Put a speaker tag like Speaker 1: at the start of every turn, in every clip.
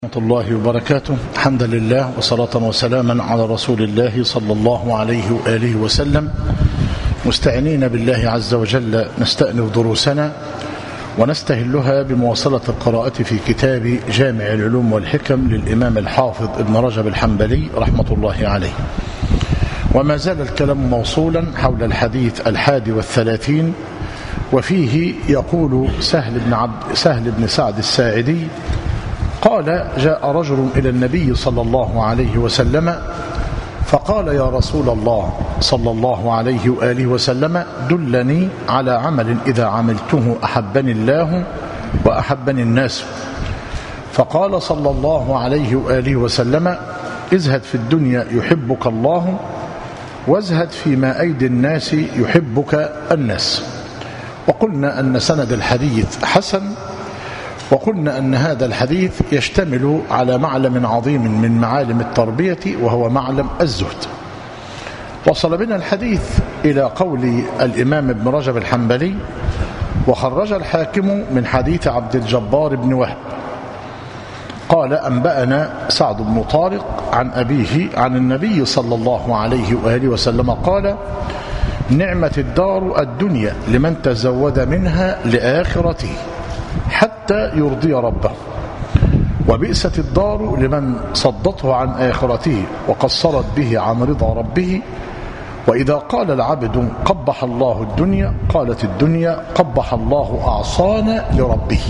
Speaker 1: ورحمة الله وبركاته. الحمد لله وصلاة وسلاما على رسول الله صلى الله عليه وآله وسلم، مستعينين بالله عز وجل نستأنف دروسنا ونستهلها بمواصلة القراءة في كتاب جامع العلوم والحكم للإمام الحافظ ابن رجب الحنبلي رحمة الله عليه. وما زال الكلام موصولا حول الحديث 31، وفيه يقول سهل بن سعد الساعدي قال: جاء رجل إلى النبي صلى الله عليه وسلم فقال: يا رسول الله صلى الله عليه وآله وسلم، دلني على عمل إذا عملته أحبني الله وأحبني الناس. فقال صلى الله عليه وآله وسلم: ازهد في الدنيا يحبك الله، وازهد فيما أيدي الناس يحبك الناس. وقلنا أن سند الحديث حسن، وقلنا أن هذا الحديث يشتمل على معلم عظيم من معالم التربية، وهو معلم الزهد. وصل بنا الحديث إلى قول الإمام ابن رجب الحنبلي: وخرج الحاكم من حديث عبد الجبار بن وهب قال: أنبأنا سعد بن طارق عن أبيه عن النبي صلى الله عليه وآله وسلم قال: نعمة الدار الدنيا لمن تزود منها لآخرته حتى يرضي ربه، وبئست الدار لمن صدته عن آخرته وقصرت به عن رضا ربه. وإذا قال العبد قبح الله الدنيا، قالت الدنيا قبح الله أعصانا لربه.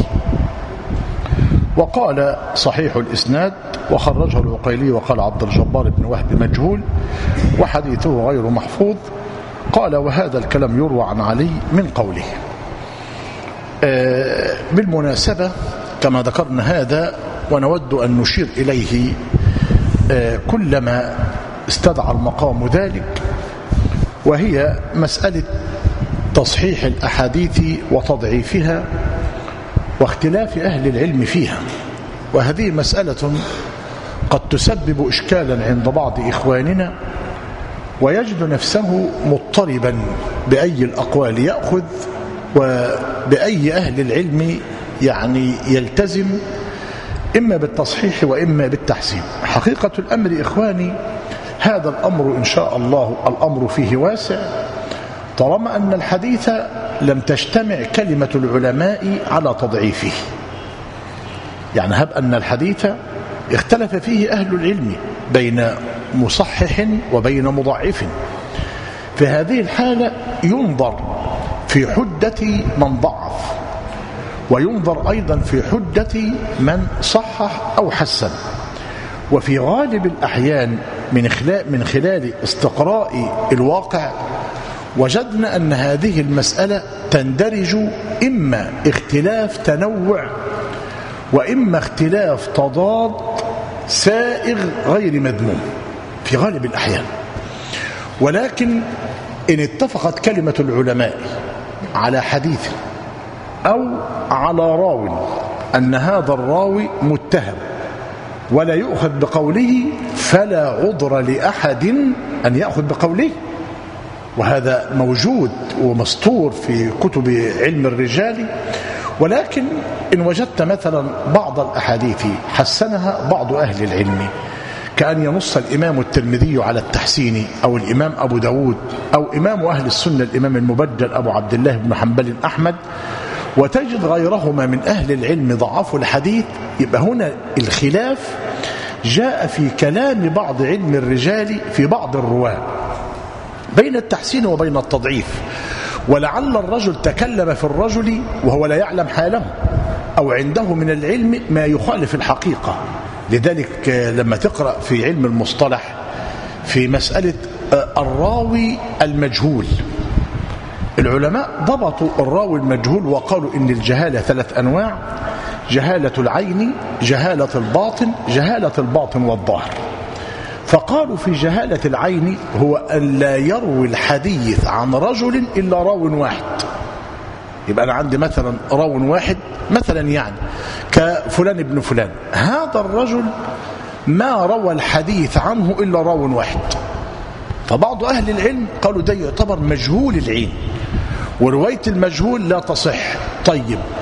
Speaker 1: وقال صحيح الإسناد وخرجه العقيلي وقال عبد الجبار بن وهب مجهول وحديثه غير محفوظ. قال: وهذا الكلام يروى عن علي من قوله. بالمناسبة كما ذكرنا هذا ونود أن نشير إليه كلما استدعى المقام ذلك، وهي مسألة تصحيح الأحاديث وتضعيفها واختلاف أهل العلم فيها. وهذه مسألة قد تسبب إشكالا عند بعض إخواننا، ويجد نفسه مضطربا بأي الأقوال يأخذ وبأي أهل العلم يلتزم، إما بالتصحيح وإما بالتحسين. حقيقة الأمر إخواني هذا الأمر إن شاء الله الأمر فيه واسع، طالما أن الحديث لم تجتمع كلمة العلماء على تضعيفه. هب أن الحديث اختلف فيه أهل العلم بين مصحح وبين مضعف، في هذه الحالة ينظر في حجة من ضعف، وينظر أيضا في حجة من صحح أو حسن. وفي غالب الأحيان من خلال استقراء الواقع وجدنا أن هذه المسألة تندرج إما اختلاف تنوع، وإما اختلاف تضاد سائغ غير مذموم في غالب الأحيان. ولكن إن اتفقت كلمة العلماء على حديث أو على راو أن هذا الراوي متهم ولا يؤخذ بقوله، فلا عذر لأحد أن يأخذ بقوله. وهذا موجود ومسطور في كتب علم الرجال. ولكن إن وجدت مثلا بعض الأحاديث حسنها بعض أهل العلم، كأن ينص الإمام الترمذي على التحسين، أو الإمام أبو داود، أو إمام أهل السنة الإمام المبجل أبو عبد الله بن حنبل أحمد، وتجد غيرهما من أهل العلم ضعفوا الحديث، يبقى هنا الخلاف جاء في كلام بعض علم الرجال في بعض الرواة بين التحسين وبين التضعيف. ولعل الرجل تكلم في الرجل وهو لا يعلم حاله، أو عنده من العلم ما يخالف الحقيقة. لذلك لما تقرأ في علم المصطلح في مسألة الراوي المجهول، العلماء ضبطوا الراوي المجهول وقالوا إن الجهالة 3 أنواع: جهالة العين، جهالة الباطن، جهالة الباطن والظاهر. فقالوا في جهالة العين هو أن لا يروي الحديث عن رجل إلا راو واحد. يبقى أنا عندي مثلا راو واحد، مثلا كفلان ابن فلان، هذا الرجل ما روى الحديث عنه إلا راو واحد. فبعض أهل العلم قالوا ده يعتبر مجهول العين، ورواية المجهول لا تصح. طيب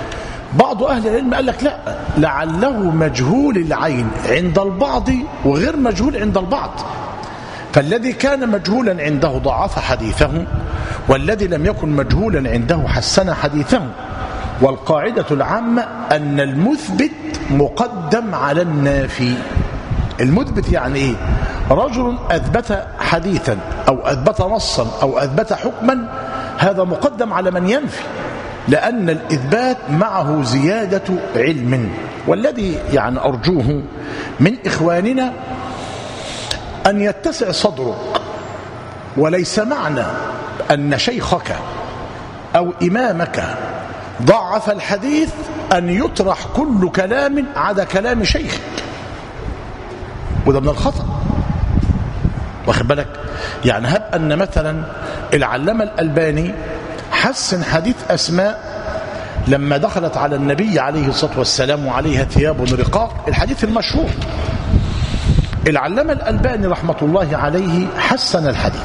Speaker 1: بعض أهل العلم قال لك لا، لعله مجهول العين عند البعض وغير مجهول عند البعض، فالذي كان مجهولا عنده ضعف حديثه، والذي لم يكن مجهولا عنده حسن حديثه. والقاعدة العامة أن المثبت مقدم على النافي. المثبت يعني إيه؟ رجل أثبت حديثا أو أثبت نصا أو أثبت حكما، هذا مقدم على من ينفي، لأن الإثبات معه زيادة علم. والذي يعني أرجوه من إخواننا أن يتسع صدرك، وليس معنى أن شيخك أو إمامك ضعف الحديث أن يطرح كل كلام عدا كلام شيخك، وده من الخطأ. واخد بالك؟ يعني هب أن مثلا العلامة الألباني حسن حديث أسماء لما دخلت على النبي عليه الصلاة والسلام وعليها ثياب رقاق، الحديث المشهور. العلامة الألباني رحمة الله عليه حسن الحديث،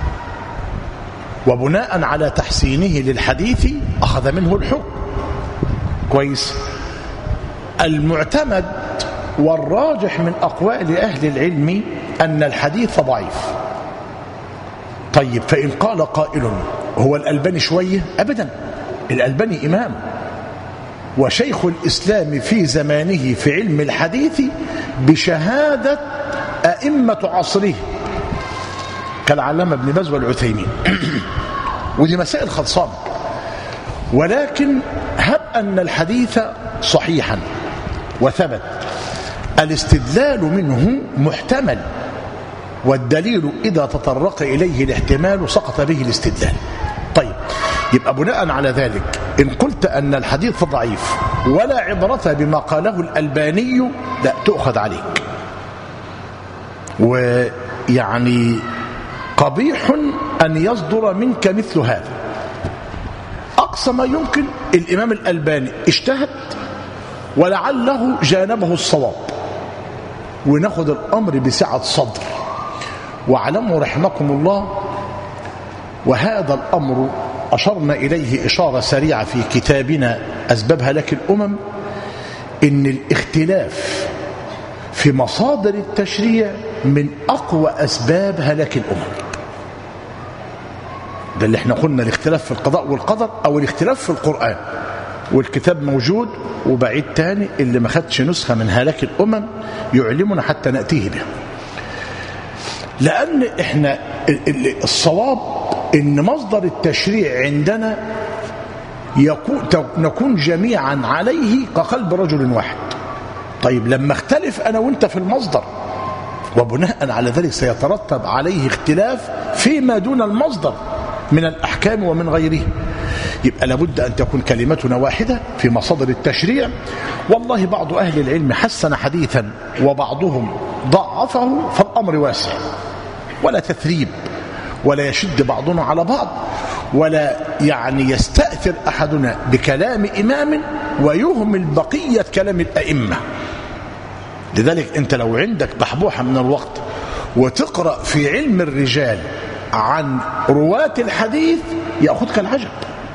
Speaker 1: وبناء على تحسينه للحديث أخذ منه الحكم. كويس. المعتمد والراجح من أقوال أهل العلم أن الحديث ضعيف. طيب، فإن قال قائل هو الألباني شوية؟ أبدا، الألباني إمام وشيخ الإسلام في زمانه في علم الحديث بشهادة أئمة عصره كالعلامة ابن باز والعثيمين ودي مسائل خلصانة. ولكن هب أن الحديث صحيحا وثبت، الاستدلال منه محتمل، والدليل إذا تطرق إليه الاحتمال سقط به الاستدلال. طيب، يبقى بناء على ذلك إن قلت أن الحديث ضعيف ولا عبرة بما قاله الألباني، لا تؤخذ عليك. ويعني قبيح أن يصدر منك مثل هذا. أقصى ما يمكن الإمام الألباني اجتهد ولعله جانبه الصواب، وناخذ الأمر بسعة صدر. واعلموا رحمكم الله، وهذا الأمر أشرنا إليه إشارة سريعة في كتابنا أسباب هلاك الأمم، إن الاختلاف في مصادر التشريع من أقوى أسباب هلاك الأمم. ده اللي احنا قلنا، الاختلاف في القضاء والقدر أو الاختلاف في القرآن. والكتاب موجود، وبعيد تاني اللي ما خدش نسخة من هلاك الأمم يعلمنا حتى نأتيه بها. لأن احنا الصواب إن مصدر التشريع عندنا نكون جميعا عليه كقلب رجل واحد. طيب، لما اختلف أنا وانت في المصدر، وبناء على ذلك سيترتب عليه اختلاف فيما دون المصدر من الأحكام ومن غيره، يبقى لابد أن تكون كلمتنا واحدة في مصادر التشريع. والله بعض أهل العلم حسن حديثا وبعضهم ضعفه، فالأمر واسع، ولا تثريب، ولا يشد بعضنا على بعض، ولا يعني يستأثر أحدنا بكلام إمام ويهمل بقية كلام الأئمة. لذلك أنت لو عندك بحبوحة من الوقت وتقرأ في علم الرجال عن رواة الحديث يأخذك العجب،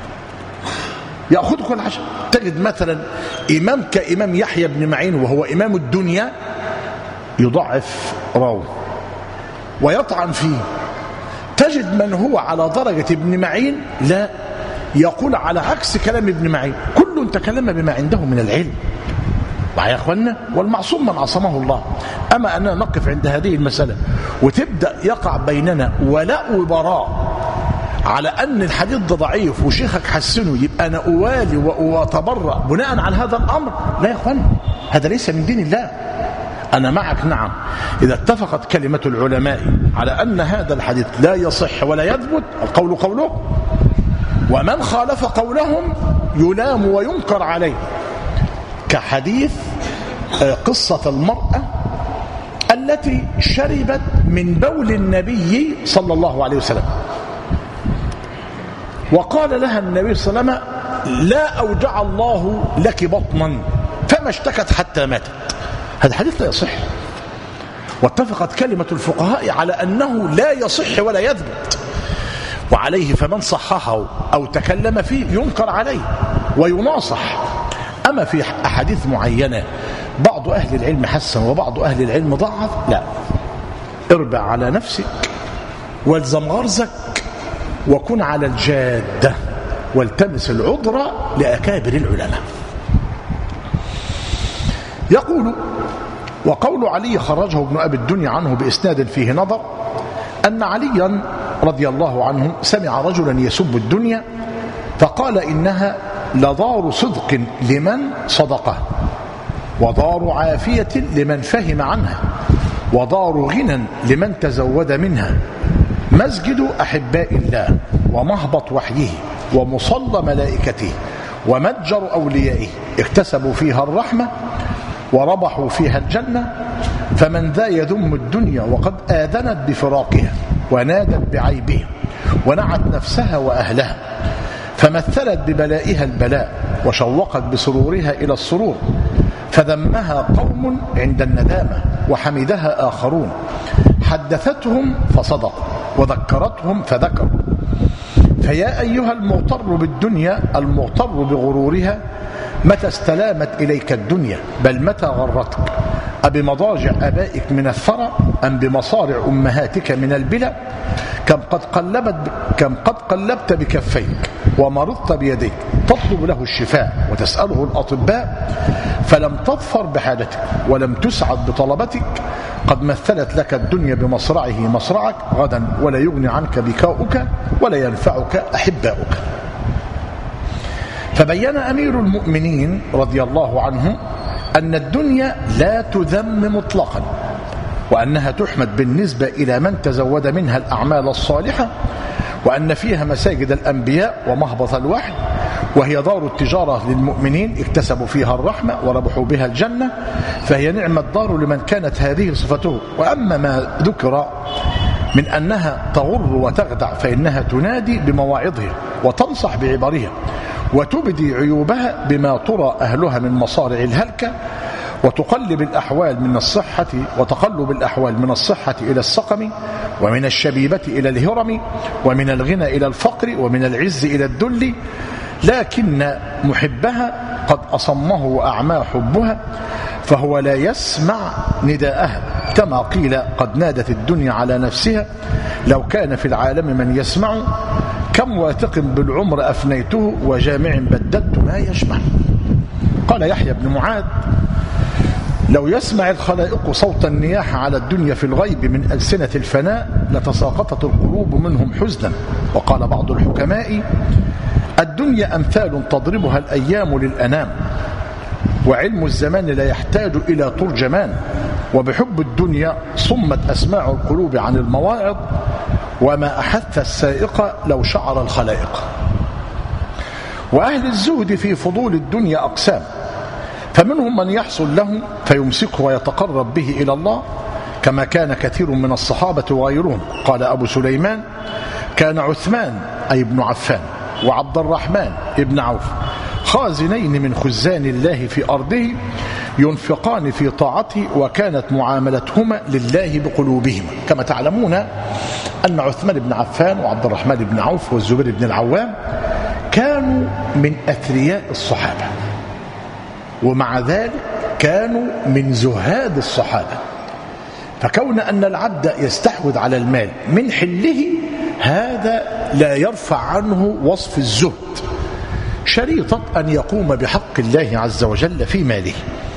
Speaker 1: يأخذك العجب. تجد مثلا إمام كإمام يحيى بن معين وهو إمام الدنيا يضعف راوي ويطعن فيه. تجد من هو على درجة ابن معين لا يقول على عكس كلام ابن معين. كل تكلم بما عنده من العلم. معايا يا اخوانا؟ والمعصوم من عصمه الله. أما أننا نقف عند هذه المسألة وتبدأ يقع بيننا ولاء وبراء على أن الحديث ده ضعيف وشيخك حسنه، يبقى أنا أوالي وأتبرأ بناء على هذا الأمر، لا يا اخوانا، هذا ليس من دين الله. أنا معك، نعم، إذا اتفقت كلمة العلماء على أن هذا الحديث لا يصح ولا يثبت، القول قوله، ومن خالف قولهم يلام وينكر عليه، كحديث قصة المرأة التي شربت من بول النبي صلى الله عليه وسلم، وقال لها النبي صلى الله عليه وسلم: لا أوجع الله لك بطنا، فما اشتكت حتى ماتت. هذا الحديث لا يصح، واتفقت كلمة الفقهاء على أنه لا يصح ولا يثبت، وعليه فمن صححه أو تكلم فيه ينكر عليه ويناصح. أما في أحاديث معينة بعض أهل العلم حسن وبعض أهل العلم ضعف، لا، اربع على نفسك والزم غرزك وكن على الجادة والتمس العذر لأكابر العلماء. يقول: وقول علي خرجه ابن أبي الدنيا عنه بإسناد فيه نظر، أن عليا رضي الله عنه سمع رجلا يسب الدنيا فقال: إنها لدار صدق لمن صدقه، ودار عافية لمن فهم عنها، ودار غنى لمن تزود منها، مسجد أحباء الله، ومهبط وحيه، ومصلى ملائكته، ومتجر أوليائه، اكتسبوا فيها الرحمة وربحوا فيها الجنة. فمن ذا يذم الدنيا وقد آذنت بفراقها ونادت بعيبها ونعت نفسها وأهلها، فمثلت ببلائها البلاء وشوقت بسرورها إلى السرور، فذمها قوم عند الندامة وحمدها آخرون، حدثتهم فصدقوا وذكرتهم فذكروا. فيا أيها المغتر بالدنيا المغتر بغرورها، متى استلامت إليك الدنيا؟ بل متى غرتك؟ أبمضاجع أبائك من الثرى أم بمصارع أمهاتك من البلى؟ كم قد قلبت بكفيك ومرضت بيديك، تطلب له الشفاء وتسأله الأطباء، فلم تظفر بحاجتك ولم تسعد بطلبتك. قد مثلت لك الدنيا بمصرعه مصرعك، غدا ولا يغني عنك بكاؤك ولا ينفعك أحباؤك. فبين أمير المؤمنين رضي الله عنه أن الدنيا لا تذم مطلقا، وأنها تحمد بالنسبة إلى من تزود منها الأعمال الصالحة، وأن فيها مساجد الأنبياء ومهبط الوحي، وهي دار التجارة للمؤمنين اكتسبوا فيها الرحمة وربحوا بها الجنة، فهي نعم الدار لمن كانت هذه صفته. وأما ما ذكر من أنها تغر وتخدع فإنها تنادي بمواعظها وتنصح بعبرها وتبدي عيوبها بما ترى أهلها من مصارع الهلكة، وتقلب الأحوال من الصحة وتقلب الأحوال من الصحة إلى السقم، ومن الشبيبة إلى الهرم، ومن الغنى إلى الفقر، ومن العز إلى الذل. لكن محبها قد أصمه وأعمى حبها، فهو لا يسمع نداءها، كما قيل: قد نادت الدنيا على نفسها لو كان في العالم من يسمع، كم واثق بالعمر أفنيته وجامع بددت ما يجمع. قال يحيى بن معاذ: لو يسمع الخلائق صوت النياح على الدنيا في الغيب من ألسنة الفناء لتساقطت القلوب منهم حزنا. وقال بعض الحكماء: الدنيا أمثال تضربها الأيام للأنام، وعلم الزمان لا يحتاج إلى ترجمان، وبحب الدنيا صمت أسماع القلوب عن المواعظ، وما أحث السائق لو شعر الخلائق. وأهل الزهد في فضول الدنيا أقسام، فمنهم من يحصل له فيمسكه ويتقرب به إلى الله، كما كان كثير من الصحابة وغيرهم. قال أبو سليمان: كان عثمان أي ابن عفان وعبد الرحمن ابن عوف خازنين من خزان الله في أرضه، ينفقان في طاعته، وكانت معاملتهما لله بقلوبهما. كما تعلمون أن عثمان بن عفان وعبد الرحمن بن عوف والزبير بن العوام كانوا من أثرياء الصحابة، ومع ذلك كانوا من زهاد الصحابة. فكون أن العبد يستحوذ على المال من حله، هذا لا يرفع عنه وصف الزهد، شريطة أن يقوم بحق الله عز وجل في ماله.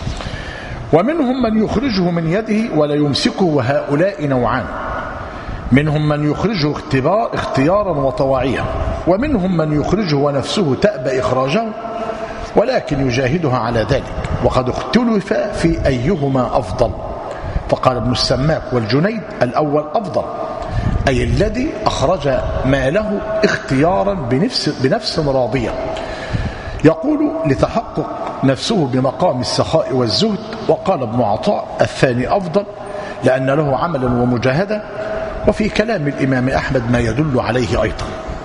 Speaker 1: ومنهم من يخرجه من يده ولا يمسكه، وهؤلاء نوعان: منهم من يخرجه اختيارا وطواعيا، ومنهم من يخرجه ونفسه تأبى إخراجه ولكن يجاهدها على ذلك. وقد اختلف في أيهما أفضل، فقال ابن السماك والجنيد: الأول أفضل، أي الذي أخرج ماله اختيارا بنفس راضية، يقول لتحقق نفسه بمقام السخاء والزهد. وقال ابن عطاء: الثاني أفضل، لأن له عملا ومجاهدة. وفي كلام الإمام أحمد ما يدل عليه أيضا.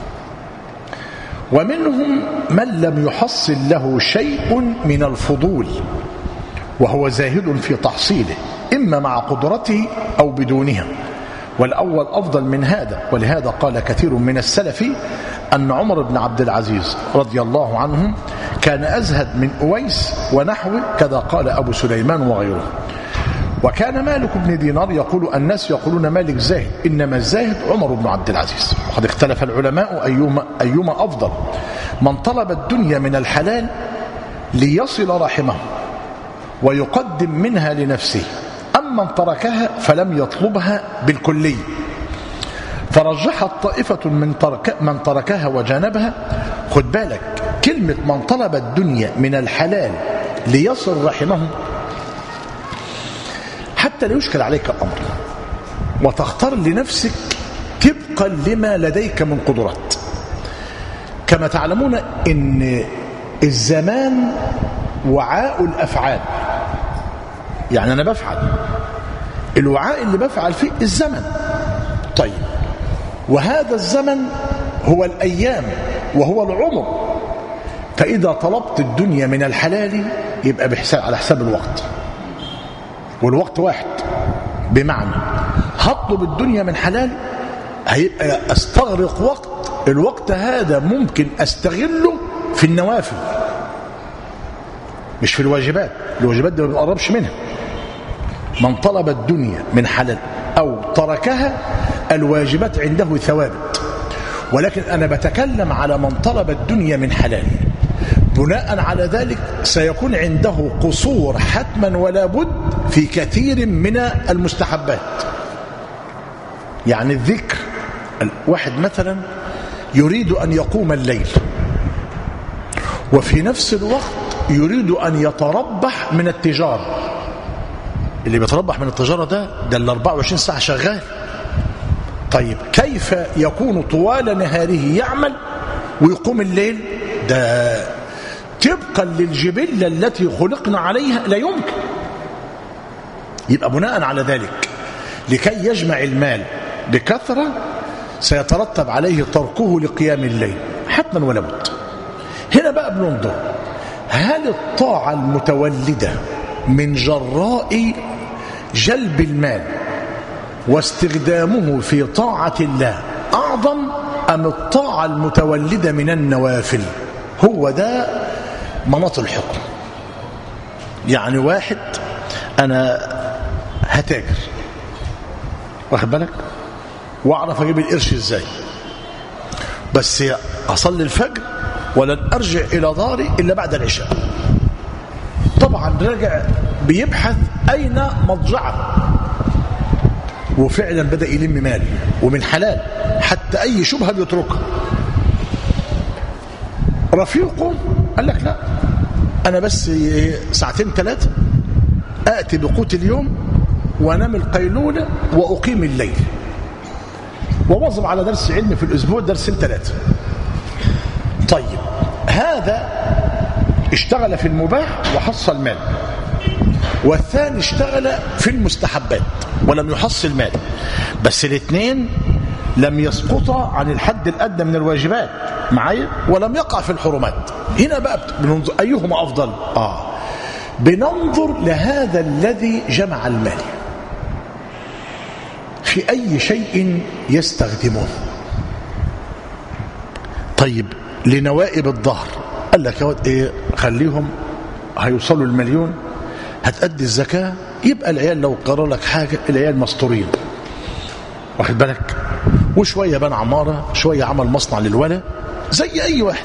Speaker 1: ومنهم من لم يحصل له شيء من الفضول وهو زاهد في تحصيله، إما مع قدرته أو بدونها، والأول أفضل من هذا. ولهذا قال كثير من السلف أن عمر بن عبد العزيز رضي الله عنه كان أزهد من أويس ونحوه، كذا قال أبو سليمان وغيره. وكان مالك بن دينار يقول: الناس يقولون مالك زاهد، إنما الزاهد عمر بن عبد العزيز. وقد اختلف العلماء أيما أفضل، من طلب الدنيا من الحلال ليصل رحمه ويقدم منها لنفسه، أما من تركها فلم يطلبها بالكلي. فرجحت طائفة من تركها وجانبها. خد بالك كلمة من طلب الدنيا من الحلال ليصل رحمه، حتى لا يشكل عليك الأمر وتختار لنفسك طبقا لما لديك من قدرات. كما تعلمون إن الزمان وعاء الأفعال، يعني أنا بفعل، الوعاء اللي بفعل فيه الزمن. طيب، وهذا الزمن هو الأيام وهو العمر. فإذا طلبت الدنيا من الحلال يبقى على حساب الوقت، والوقت واحد. بمعنى هطلب الدنيا من حلال هيبقى استغرق وقت، الوقت هذا ممكن استغله في النوافل مش في الواجبات. الواجبات دي ما بنقربش منها. من طلب الدنيا من حلال أو تركها الواجبات عنده ثوابت، ولكن أنا بتكلم على من طلب الدنيا من حلال. بناء على ذلك سيكون عنده قصور حتما ولا بد في كثير من المستحبات. يعني الذكر، واحد مثلا يريد أن يقوم الليل وفي نفس الوقت يريد أن يتربح من التجارة. اللي بيتربح من التجارة ده ال 24 ساعة شغال. طيب كيف يكون طوال نهاره يعمل ويقوم الليل؟ ده طبقا للجبلة التي خلقنا عليها لا يمكن. يبقى بناء على ذلك لكي يجمع المال بكثرة سيترتب عليه تركه لقيام الليل حتما ولا بد. هنا بقى بننظر، هل الطاعة المتولدة من جراء جلب المال واستخدامه في طاعة الله أعظم أم الطاعة المتولدة من النوافل؟ هو ده مناط الحكم. يعني واحد أنا هتاجر، واخد بالك، واعرف اجيب القرش ازاي، بس اصلي الفجر ولن ارجع الى داري الا بعد العشاء. طبعا رجع بيبحث اين مضجعه، وفعلا بدا يلم مال ومن حلال حتى اي شبهه بيتركها. رفيقه قال لك لا، انا بس ساعتين ثلاثه اتي بقوت اليوم وانام القيلوله واقيم الليل، وواظب على درس علمي في الاسبوع درسين ثلاثه. طيب هذا اشتغل في المباح وحصل مال، والثاني اشتغل في المستحبات ولم يحصل مال، بس الاثنين لم يسقطا عن الحد الادنى من الواجبات معايا ولم يقع في الحرمات. هنا بقى بننظر ايهما افضل. بننظر لهذا الذي جمع المال في أي شيء يستخدمه. طيب لنوائب الظهر قال لك يا واد ايه، خليهم هيوصلوا المليون، هتأدي الزكاة، يبقى العيال لو قرر لك حاجة العيال مستورين، واخد بالك، وشوية بنى عمارة، شوية عمل مصنع للولا زي أي واحد،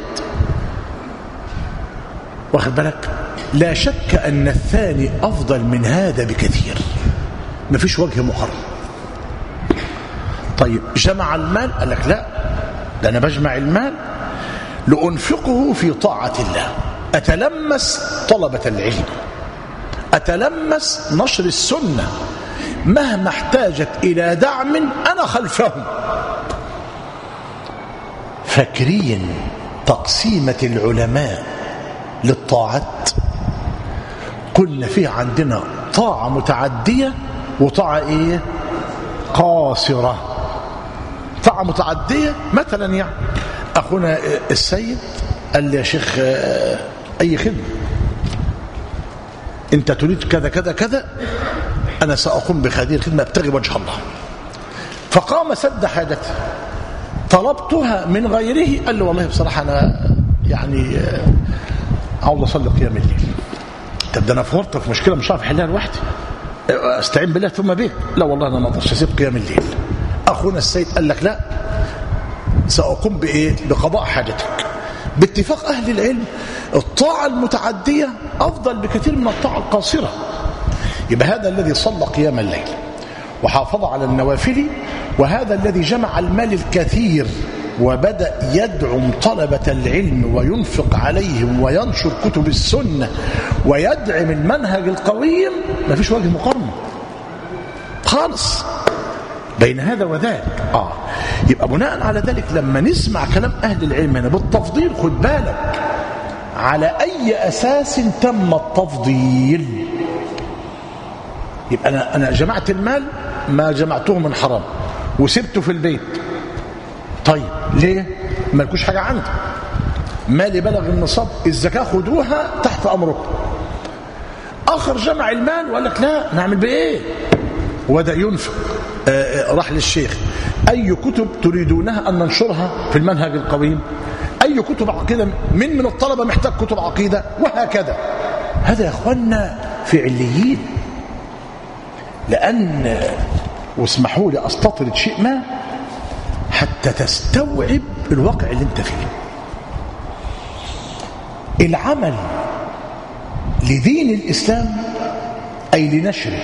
Speaker 1: واخد بالك. لا شك أن الثاني أفضل من هذا بكثير، مفيش وجه مقارنة. طيب جمع المال قال لك لا، ده أنا بجمع المال لأنفقه في طاعة الله، أتلمس طلبة العلم، أتلمس نشر السنة، مهما احتاجت إلى دعم أنا خلفهم. فاكرين تقسيمة العلماء للطاعات؟ قلنا فيه عندنا طاعة متعدية وطاعة ايه قاصرة. طاعة متعدية مثلا يعني أخونا السيد قال لي يا شيخ أي خدمة أنت تريد كذا كذا كذا، أنا سأقوم بهذه الخدمة أبتغي وجه الله. فقام سد حاجته، طلبتها من غيره قال له والله بصراحة أنا يعني عاوز اصلي قيام الليل. طب ده انا فورت في مشكله مش عارف احلها لوحدي، استعين بالله ثم بك. لا والله انا ما اقدرش اسيب قيام الليل. اخونا السيد قال لك لا، ساقوم بايه؟ بقضاء حاجتك. باتفاق اهل العلم الطاعه المتعديه افضل بكثير من الطاعه القاصره. يبقى هذا الذي صلى قيام الليل وحافظ على النوافل، وهذا الذي جمع المال الكثير وبدأ يدعم طلبة العلم وينفق عليهم وينشر كتب السنة ويدعم المنهج القويم، ما فيش وجه مقارنة خالص بين هذا وذاك. يبقى بناء على ذلك لما نسمع كلام أهل العلم هنا بالتفضيل، خد بالك على أي أساس تم التفضيل. يبقى أنا جمعت المال، ما جمعته من حرام وسبته في البيت. طيب ليه؟ ما لكوش حاجة عندي، مالي بلغ النصاب، الزكاة خدوها تحت أمركم. آخر جمع المال وقال لك لا نعمل بإيه؟ وبدأ ينفق. راح للشيخ، أي كتب تريدونها أن ننشرها في المنهج القويم؟ أي كتب عقيدة؟ من الطلبة محتاج كتب عقيدة؟ وهكذا. هذا يا أخوانا في عليين. لأن واسمحوا لي أستطرد شيء ما حتى تستوعب الواقع اللي انت فيه. العمل لدين الإسلام أي لنشره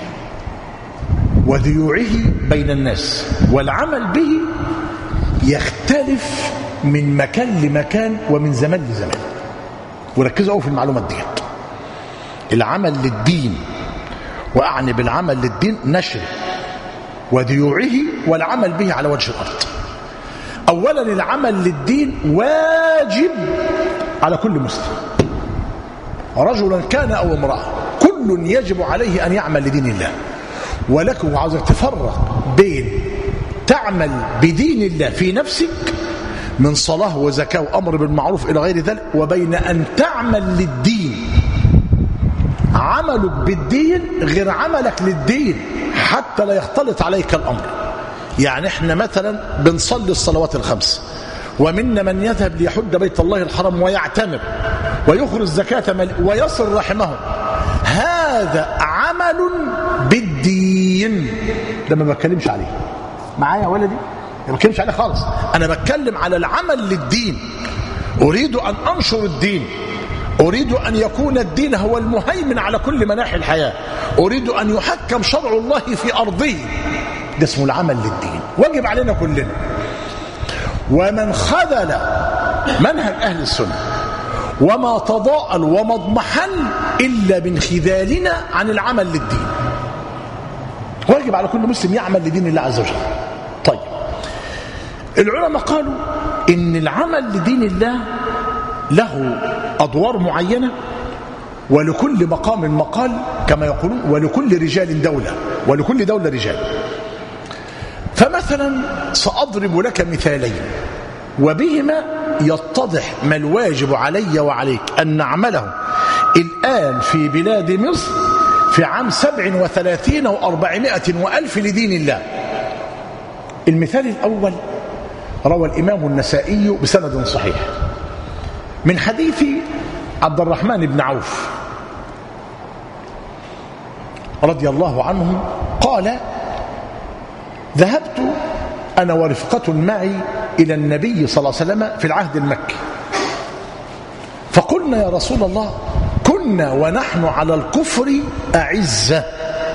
Speaker 1: وذيوعه بين الناس، والعمل به يختلف من مكان لمكان ومن زمان لزمان. وركزوا في المعلومات دي. العمل للدين، وأعني بالعمل للدين نشره وذيوعه والعمل به على وجه الأرض. أولا العمل للدين واجب على كل مسلم، رجلا كان أو امرأة، كل يجب عليه أن يعمل لدين الله. ولكن عاوزك تفرق بين تعمل بدين الله في نفسك من صلاة وزكاة وأمر بالمعروف إلى غير ذلك، وبين أن تعمل للدين. عملك بالدين غير عملك للدين حتى لا يختلط عليك الأمر. يعني احنا مثلا بنصلي الصلوات الخمس، ومنا من يذهب ليحج بيت الله الحرام ويعتمر ويخرج زكاة ويصل رحمه، هذا عمل بالدين. ده ما بتكلمش عليه معايا ولدي، ما بتكلمش عليه خالص. أنا بتكلم على العمل للدين. أريد أن أنشر الدين، أريد أن يكون الدين هو المهيمن على كل مناحي الحياة، أريد أن يحكم شرع الله في أرضه. ده اسمه العمل للدين، واجب علينا كلنا. ومن خذل منهج أهل السنة وما تضاءل وما اضمحل إلا من خذالنا عن العمل للدين. واجب على كل مسلم يعمل لدين الله عز وجل. طيب العلماء قالوا إن العمل لدين الله له أدوار معينة، ولكل مقام مقال كما يقولون، ولكل رجال دولة، ولكل دولة رجال. فمثلا سأضرب لك مثالين وبهما يتضح ما الواجب علي وعليك أن نعمله الآن في بلاد مصر في عام 37 و400 وألف لدين الله. المثال الأول روى الإمام النسائي بسند صحيح من حديث عبد الرحمن بن عوف رضي الله عنه قال: ذهبت أنا ورفقة معي إلى النبي صلى الله عليه وسلم في العهد المكي، فقلنا يا رسول الله كنا ونحن على الكفر أعزة.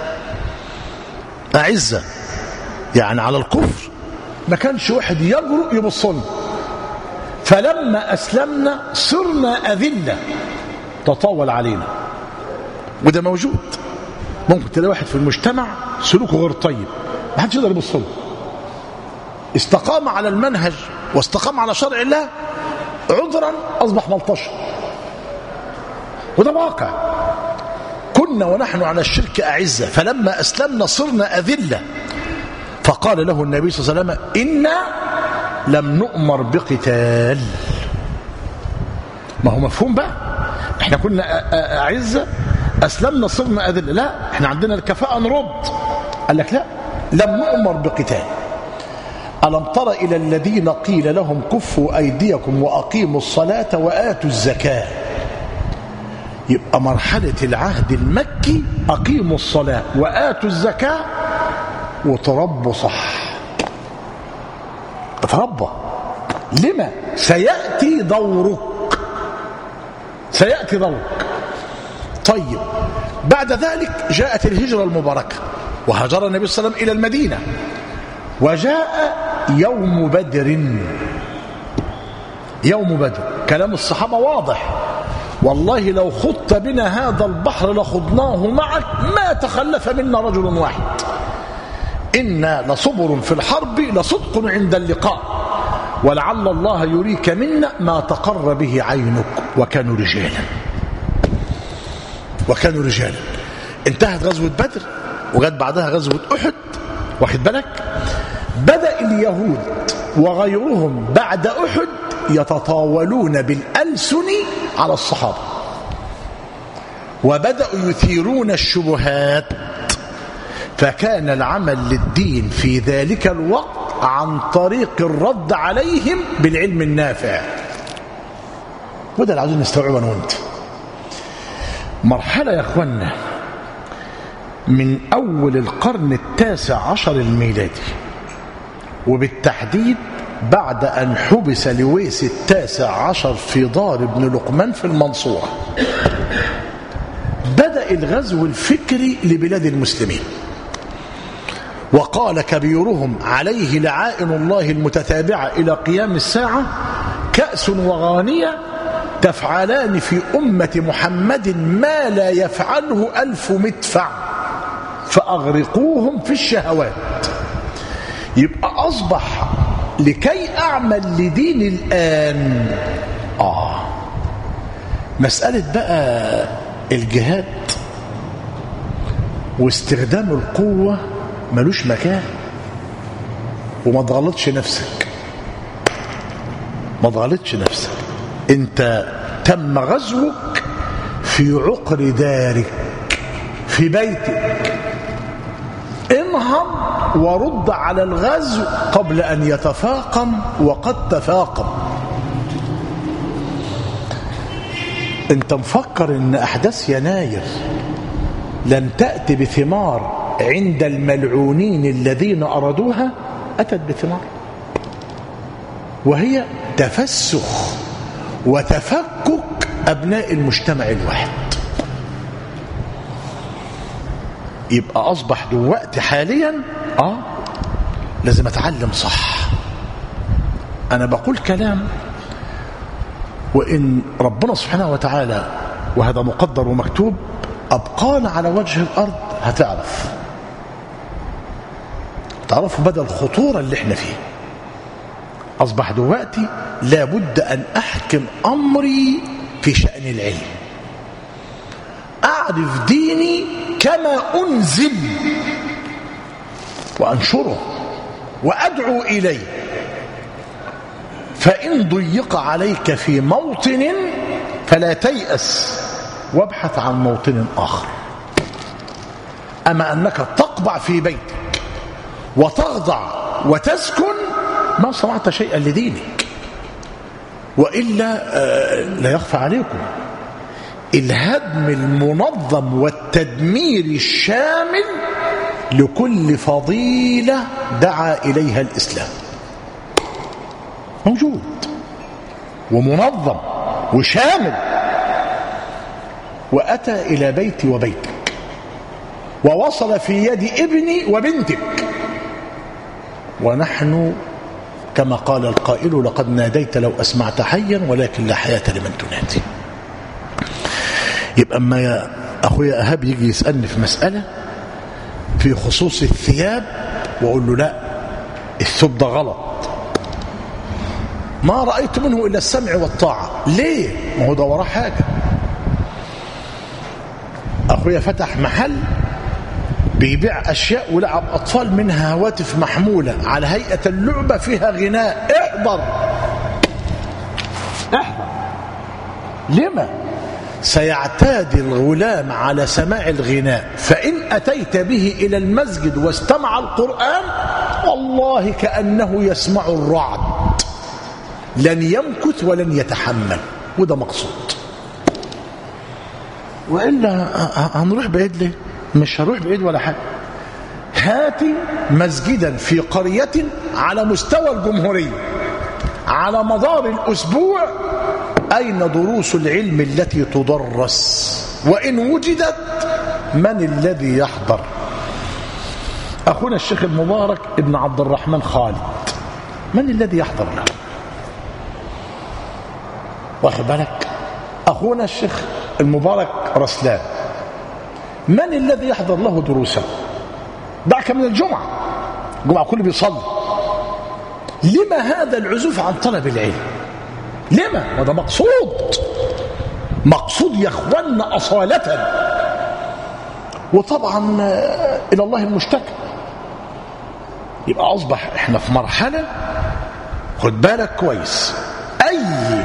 Speaker 1: أعزة يعني على الكفر ما كانش واحد يجرؤ يبصنا، فلما أسلمنا صرنا أذلة، تطاول علينا. وده موجود، ممكن تلاقي واحد في المجتمع سلوكه غير طيب، ما حدش يقدر يبص له، استقام على المنهج واستقام على شرع الله، عذرا أصبح ملطشة. وده واقع. كنا ونحن على الشرك أعزة فلما أسلمنا صرنا أذلة. فقال له النبي صلى الله عليه وسلم: إنا لم نؤمر بقتال. ما هو مفهوم بقى، احنا كنا أعزة أسلمنا صرنا أذلة، لا احنا عندنا الكفاءة نرد. قال لك لا، لم نؤمر بقتال. ألم تر إلى الذين قيل لهم كفوا أيديكم وأقيموا الصلاة وآتوا الزكاة يبقى مرحلة العهد المكي أقيموا الصلاة وآتوا الزكاة وتربوا صح. تربى لما؟ سيأتي دورك، سيأتي دورك. طيب بعد ذلك جاءت الهجرة المباركة، وهاجر النبي صلى الله عليه وسلم إلى المدينة، وجاء يوم بدر. يوم بدر كلام الصحابة واضح، والله لو خضت بنا هذا البحر لخضناه معك ما تخلف منا رجل واحد، إنا لصبر في الحرب لصدق عند اللقاء، ولعل الله يريك منا ما تقر به عينك. وكانوا رجالا، وكانوا رجالا. انتهت غزوة بدر وجت بعدها غزوة أحد، واخد بالك؟ بدأ اليهود وغيرهم بعد أحد يتطاولون بالألسن على الصحابة، وبدأوا يثيرون الشبهات، فكان العمل للدين في ذلك الوقت عن طريق الرد عليهم بالعلم النافع. وده اللي عايزين نستوعبه انا وانت. مرحلة يا اخوانا من أول القرن التاسع عشر الميلادي، وبالتحديد بعد أن حبس لويس التاسع عشر في دار ابن لقمان في المنصورة، بدأ الغزو الفكري لبلاد المسلمين. وقال كبيرهم عليه لعائن الله المتتابعة إلى قيام الساعة: كأس وغانية تفعلان في أمة محمد ما لا يفعله 1000 مدفع فأغرقوهم في الشهوات. يبقى أصبح لكي أعمل لدين الآن مسألة بقى الجهاد واستخدام القوة ملوش مكان. وما تغلطش نفسك، ما تغلطش نفسك. انت تم غزوك في عقر دارك، في بيتك. انهض ورد على الغزو قبل أن يتفاقم، وقد تفاقم. انت مفكر ان أحداث يناير لن تأتي بثمار عند الملعونين الذين أرادوها؟ أتت بثمار، وهي تفسخ وتفكك أبناء المجتمع الواحد. يبقى أصبح دلوقتي حاليا لازم أتعلم صح. أنا بقول كلام، وإن ربنا سبحانه وتعالى وهذا مقدر ومكتوب أبقانا على وجه الأرض تعرفوا بدل الخطورة اللي احنا فيه. أصبح دلوقتي لابد أن أحكم أمري في شأن العلم، أعرف ديني كما أنزل وأنشره وأدعو إليه. فإن ضيق عليك في موطن فلا تيأس وابحث عن موطن آخر. أما أنك تقبع في بيتك وتخضع وتسكن ما صنعت شيئا لدينك. وإلا لا يخفى عليكم الهدم المنظم والتدمير الشامل لكل فضيلة دعا إليها الإسلام موجود ومنظم وشامل، وأتى إلى بيتي وبيتك، ووصل في يد ابني وبنتك. ونحن كما قال القائل: لقد ناديت لو أسمعت حيا ولكن لا حياة لمن تنادي. يبقى أما يا أخويا أهاب يجي يسألني في مسألة في خصوص الثياب وأقول له لا، الثوب ده غلط، ما رأيت منه إلا السمع والطاعة. ليه؟ ما هو ده وراه حاجة. أخويا فتح محل بيبيع أشياء ولعب أطفال، منها هواتف محمولة على هيئة اللعبة فيها غناء. احضر لما؟ سيعتاد الغلام على سماع الغناء، فإن أتيت به إلى المسجد واستمع القرآن والله كأنه يسمع الرعد، لن يمكث ولن يتحمل. وده مقصود. وإلا هنروح بعيد ليه؟ مش هروح بعيد ولا حاجة. هاتي مسجدا في قرية على مستوى الجمهورية على مدار الأسبوع أين دروس العلم التي تدرس؟ وإن وجدت من الذي يحضر؟ أخونا الشيخ المبارك ابن عبد الرحمن خالد من الذي يحضر له؟ واخد بالك؟ أخونا الشيخ المبارك رسلان من الذي يحضر له دروسه؟ دعك من الجمعة كله بيصلي. لما هذا العزوف عن طلب العلم؟ لما؟ وده مقصود يا اخوانا أصالة. وطبعا إلى الله المشتكى. يبقى أصبح احنا في مرحلة، خد بالك كويس، أي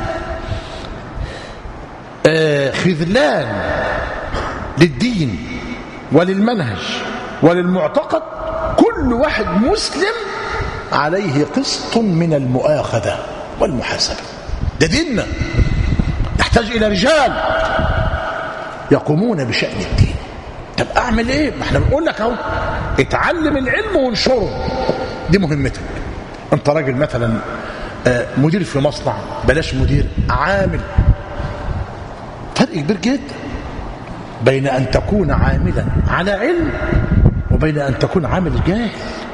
Speaker 1: خذلان للدين وللمنهج وللمعتقد كل واحد مسلم عليه قسط من المؤاخذة والمحاسبة. ده ديننا يحتاج إلى رجال يقومون بشأن الدين. طب أعمل إيه؟ ما احنا بنقول لك اهو اتعلم العلم وانشره، دي مهمتك. انت راجل مثلا مدير في مصنع، بلاش مدير، عامل. فرق كبير جدا بين أن تكون عاملا على علم وبين أن تكون عامل جاهل.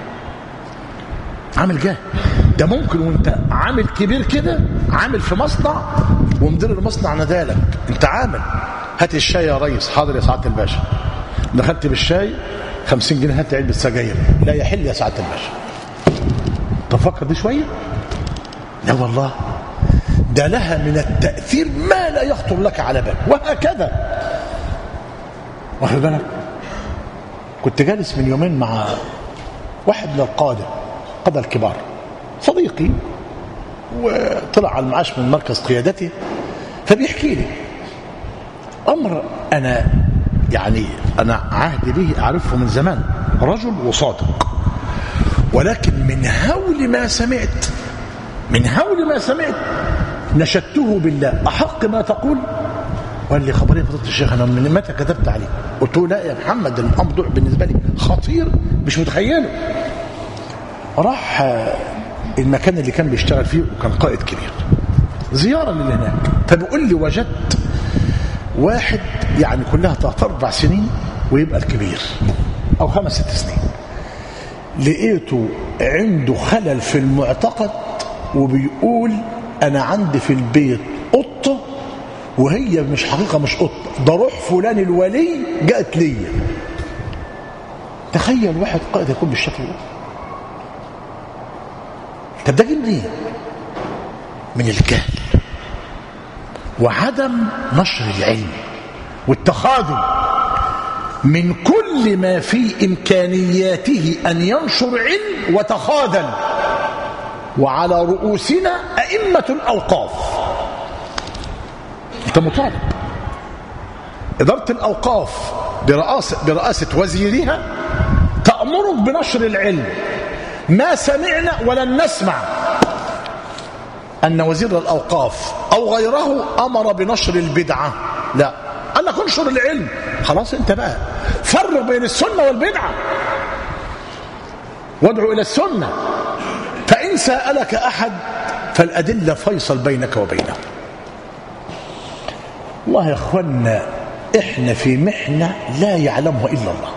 Speaker 1: ده ممكن وانت عامل كبير كده، عامل في مصنع ومدير المصنع ندالك انت عامل، هات الشاي يا ريس. حاضر يا سعادة الباشا. دخلت بالشاي 50 جنيه، هات علبة سجاير. لا يحل يا سعادة الباشا. تفكر دي شوية؟ لا والله، ده لها من التأثير ما لا يخطر لك على بال. وهكذا واخد بالك؟ كنت جالس من يومين مع واحد من القادة الكبار، صديقي، وطلع على المعاش من مركز قيادته، فبيحكي لي أمر أنا عهد به أعرفه من زمان، رجل وصادق، ولكن من هول ما سمعت نشدته بالله أحق ما تقول. وقال لي خبرين فضيلة الشيخ أنا من متى كتبت عليه؟ قلت له لا يا محمد، الأمر بالنسبة لي خطير مش متخيله. راح المكان اللي كان بيشتغل فيه وكان قائد كبير، زيارة اللي هناك، فبيقول لي وجدت واحد كلها 3-4 سنين ويبقى الكبير، أو 5-6 سنين، لقيته عنده خلل في المعتقد وبيقول أنا عندي في البيت قطة وهي مش حقيقة، مش قطة، ده روح فلان الولي جاءت ليا. تخيل واحد قائد يكون بالشكل ده. طب ده جه منين؟ من الجهل وعدم نشر العلم والتخاذل من كل ما في إمكانياته أن ينشر علم وتخاذل. وعلى رؤوسنا أئمة الأوقاف. أنت مطالب، إدارة الأوقاف برئاسة وزيرها تأمرك بنشر العلم. ما سمعنا ولن نسمع أن وزير الأوقاف أو غيره أمر بنشر البدعة، لا، قال لك انشر العلم. خلاص انت بقى فرق بين السنة والبدعة وادعو إلى السنة. فإن سألك أحد فالأدلة فيصل بينك وبينه. والله يا أخوانا إحنا في محنة لا يعلمها إلا الله،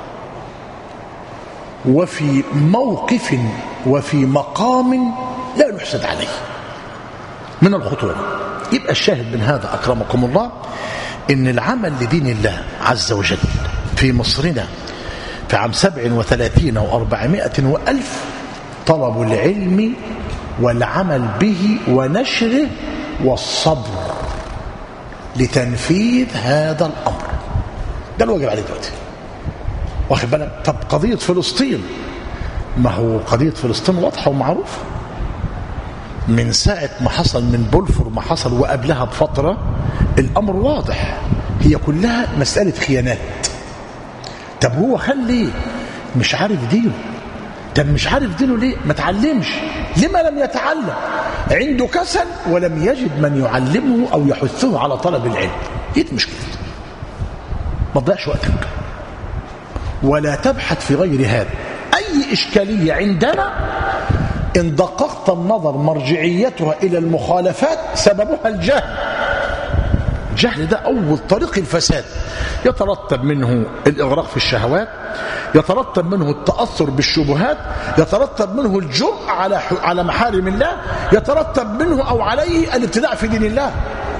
Speaker 1: وفي موقف وفي مقام لا نحسد عليه من الخطورة. يبقى الشاهد من هذا أكرمكم الله إن العمل لدين الله عز وجل في مصرنا في عام 37 و400 وألف طلب العلم والعمل به ونشره والصبر لتنفيذ هذا الأمر. ده الواجب عليه دلوقتي. واخد بالك؟ طب قضية فلسطين، ما هو قضية فلسطين واضحة ومعروفة من ساعة ما حصل، من بولفور ما حصل وقبلها بفترة الأمر واضح. هي كلها مسألة خيانات. طب هو خلي مش عارف دينه. طب مش عارف دينه ليه؟ ما تعلمش. لما لم يتعلم؟ عنده كسل ولم يجد من يعلمه أو يحثه على طلب العلم. دي مشكلة. ما تضيعش وقتك ولا تبحث في غير هذا. أي إشكالية عندنا إن دققت النظر مرجعيتها إلى المخالفات سببها الجهل. الجهل ده أول طريق الفساد، يترتب منه الإغراق في الشهوات، يترتب منه التأثر بالشبهات، يترتب منه الجرء على محارم الله، يترتب منه أو عليه الابتداع في دين الله.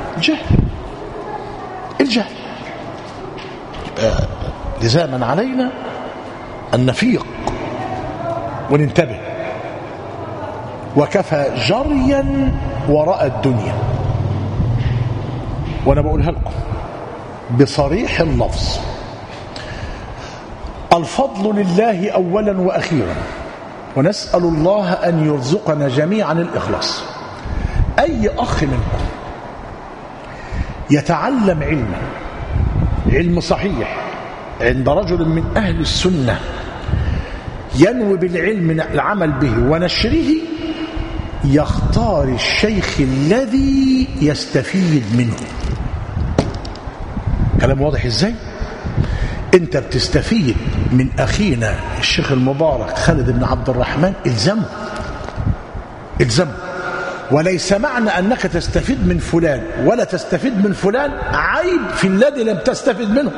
Speaker 1: الجهل. لزاما علينا أن نفيق وننتبه، وكفى جريا وراء الدنيا. وأنا بقولها لكم بصريح اللفظ، الفضل لله أولا وأخيرا، ونسأل الله أن يرزقنا جميعا الإخلاص. أي أخ منكم يتعلم علم صحيح عند رجل من أهل السنة ينوي بالعلم العمل به ونشره، يختار الشيخ الذي يستفيد منه. كلام واضح ازاي؟ انت بتستفيد من اخينا الشيخ المبارك خالد بن عبد الرحمن، الزمه. وليس معنى انك تستفيد من فلان ولا تستفيد من فلان عيب في الذي لم تستفيد منه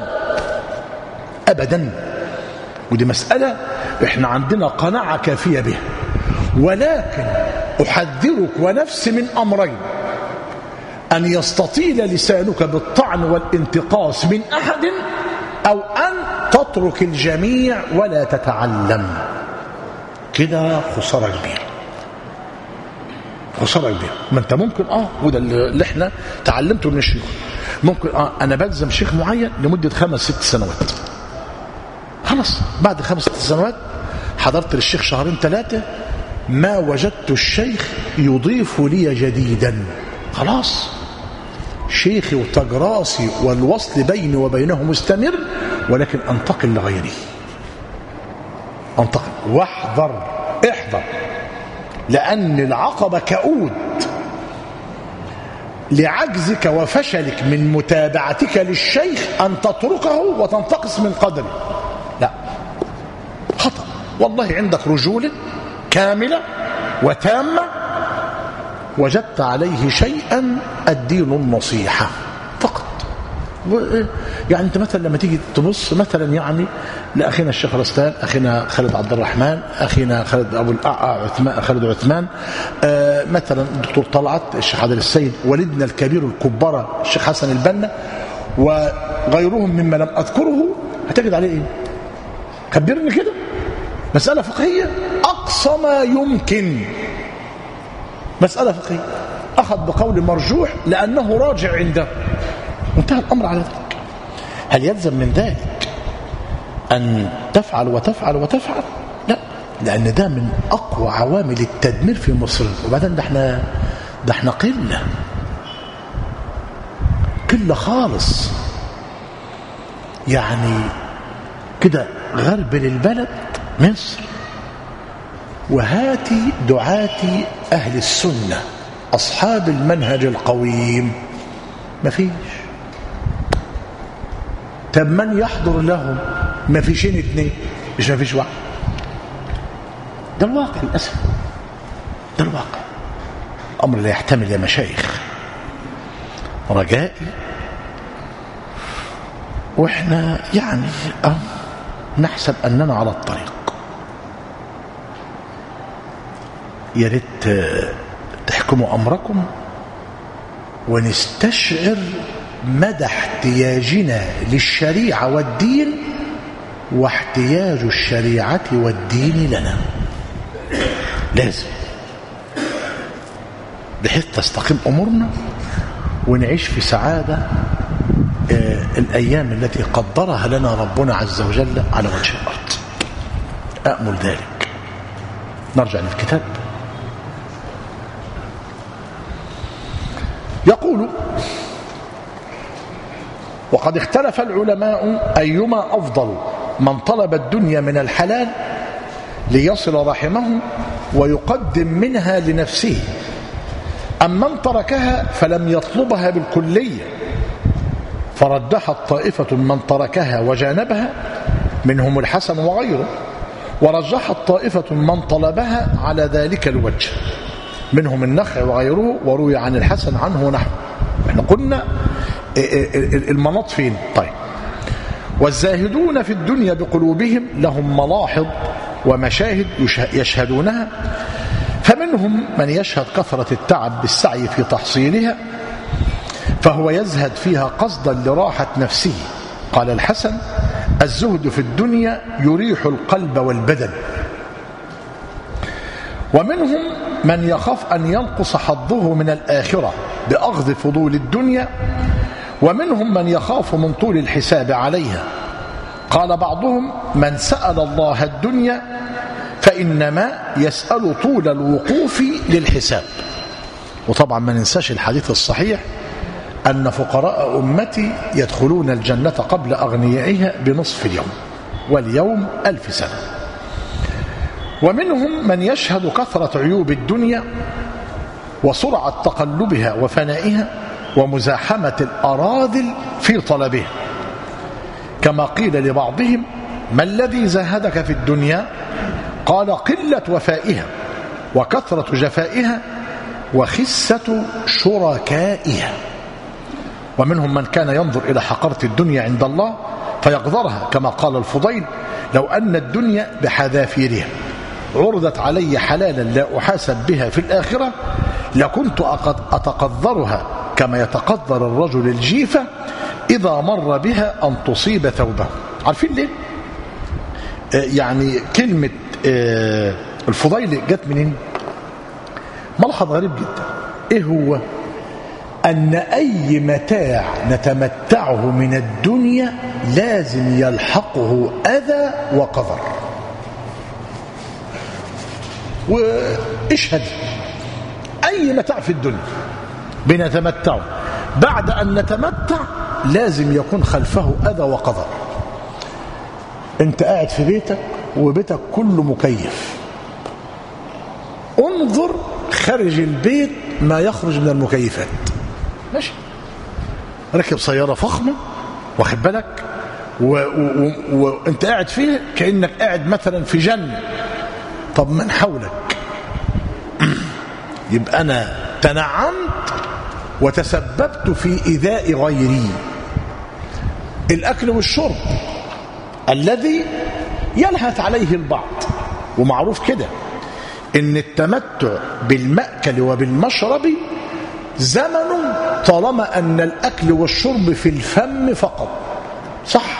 Speaker 1: ابدا. ودي مسألة احنا عندنا قناعة كافية بها، ولكن احذرك ونفسي من امرين: أن يستطيل لسانك بالطعن والانتقاص من أحد، أو أن تترك الجميع ولا تتعلم. كده خسارة كبيرة. ما أنت ممكن وده اللي احنا تعلمته من الشيخ. ممكن أنا بلزم شيخ معين لمدة 5-6 سنوات، خلاص بعد 5-6 سنوات حضرت للشيخ 2-3 ما وجدت الشيخ يضيف لي جديدا، خلاص شيخي وتاج راسي والوصل بيني وبينه مستمر، ولكن انتقل لغيره. واحذر، احذر، لأن العقبة كؤود لعجزك وفشلك من متابعتك للشيخ أن تتركه وتنتقص من قدره. لا، خطأ. والله عندك رجولة كاملة وتامة وجدت عليه شيئا الدين النصيحة فقط. يعني انت مثلا لما تيجي تبص مثلا يعني لأخينا الشيخ رستان، أخينا خالد عبد الرحمن، أخينا خالد أبو عثمان، خالد عثمان، مثلا الدكتور طلعت، الشيخ عادل السيد، والدنا الكبير الكبارة الشيخ حسن البنا، وغيرهم مما لم أذكره، هتجد عليه ايه؟ كبرني كده مسألة فقهية أقصى ما يمكن، مسألة فقهية أخذ بقول مرجوح لأنه راجع عنده، انتهى الأمر على ذلك. هل يلزم من ذلك أن تفعل وتفعل وتفعل؟ لا، لأن ده من أقوى عوامل التدمير في مصر. وبعدين ده احنا قلة خالص، يعني كده غرب للبلد مصر. وهاتي دعاتي أهل السنة أصحاب المنهج القويم، ما فيش. طب من يحضر لهم؟ ما فيشين 2، مش ما فيش واحد. ده الواقع للأسف، ده الواقع. أمر لا يحتمل يا مشايخ. رجائي وإحنا يعني نحسب أننا على الطريق، يا ريت تحكموا أمركم ونستشعر مدى احتياجنا للشريعة والدين واحتياج الشريعة والدين لنا، لازم، بحيث تستقيم أمورنا ونعيش في سعادة الأيام التي قدرها لنا ربنا عز وجل على وجه الأرض. أأمل ذلك. نرجع للكتاب. يقول: وقد اختلف العلماء أيما أفضل، من طلب الدنيا من الحلال ليصل رحمه ويقدم منها فرجحت طائفة من تركها وجانبها منهم الحسن وغيره، ورجحت طائفة من طلبها على ذلك الوجه منهم النخع وغيره، وروي عن الحسن عنه نحو. احنا قلنا المناط فين؟ طيب. والزاهدون في الدنيا بقلوبهم لهم ملاحظ ومشاهد يشهدونها، فمنهم من يشهد كثرة التعب بالسعي في تحصيلها فهو يزهد فيها قصدا لراحة نفسه. قال الحسن: الزهد في الدنيا يريح القلب والبدن. ومنهم من يخاف أن ينقص حظه من الآخرة بأخذ فضول الدنيا، ومنهم من يخاف من طول الحساب عليها. قال بعضهم: من سأل الله الدنيا فإنما يسأل طول الوقوف للحساب. وطبعا ما ننساش الحديث الصحيح أن فقراء أمتي يدخلون الجنة قبل أغنيائها بنصف اليوم، واليوم 1000 سنة. ومنهم من يشهد كثرة عيوب الدنيا وسرعة تقلبها وفنائها ومزاحمة الأراذل في طلبها، كما قيل لبعضهم: ما الذي زاهدك في الدنيا؟ قال: قلة وفائها وكثرة جفائها وخسة شركائها. ومنهم من كان ينظر إلى حقرة الدنيا عند الله فيقدرها، كما قال الفضيل: لو أن الدنيا بحذافيرها عرضت علي حلالا لا أحاسب بها في الآخرة لكنت أتقدرها كما يتقدر الرجل الجيفة إذا مر بها أن تصيب ثوبه. عارفين ليه؟ يعني كلمة الفضيل جت منين؟ ملحظ غريب جدا. إيه هو؟ أن أي متاع نتمتعه من الدنيا لازم يلحقه أذى وقدر. واشهد أي متاع في الدنيا بنتمتعه بعد أن نتمتع لازم يكون خلفه أذى وقدر. أنت قاعد في بيتك وبيتك كله مكيف، انظر خارج البيت ما يخرج من المكيفات. ماشي، ركب سيارة فخمة واخد بالك وانت قاعد فيه كأنك قاعد مثلا في جنة. طب من حولك يبقى أنا تنعمت وتسببت في إيذاء غيري. الأكل والشرب الذي يلهث عليه البعض، ومعروف كده إن التمتع بالمأكل وبالمشرب زمن طالما أن الأكل والشرب في الفم فقط. صح،